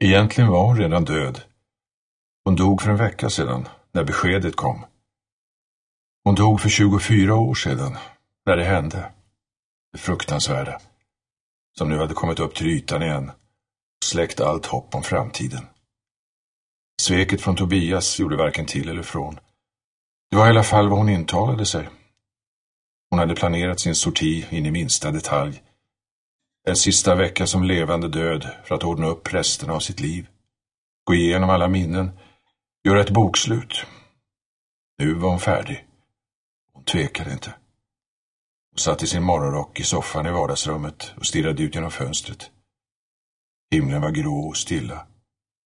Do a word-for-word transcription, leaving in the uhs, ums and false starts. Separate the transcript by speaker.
Speaker 1: Egentligen var hon redan död. Hon dog för en vecka sedan, när beskedet kom. Hon dog för tjugofyra år sedan, när det hände. Det fruktansvärda, som nu hade kommit upp till ytan igen och släckt allt hopp om framtiden. Sveket från Tobias gjorde varken till eller från. Det var i alla fall vad hon intalade sig. Hon hade planerat sin sorti in i minsta detalj. En sista vecka som levande död för att ordna upp resten av sitt liv. Gå igenom alla minnen, göra ett bokslut. Nu var hon färdig. Hon tvekade inte. Hon satt i sin morgonrock i soffan i vardagsrummet och stirrade ut genom fönstret. Himlen var grå och stilla.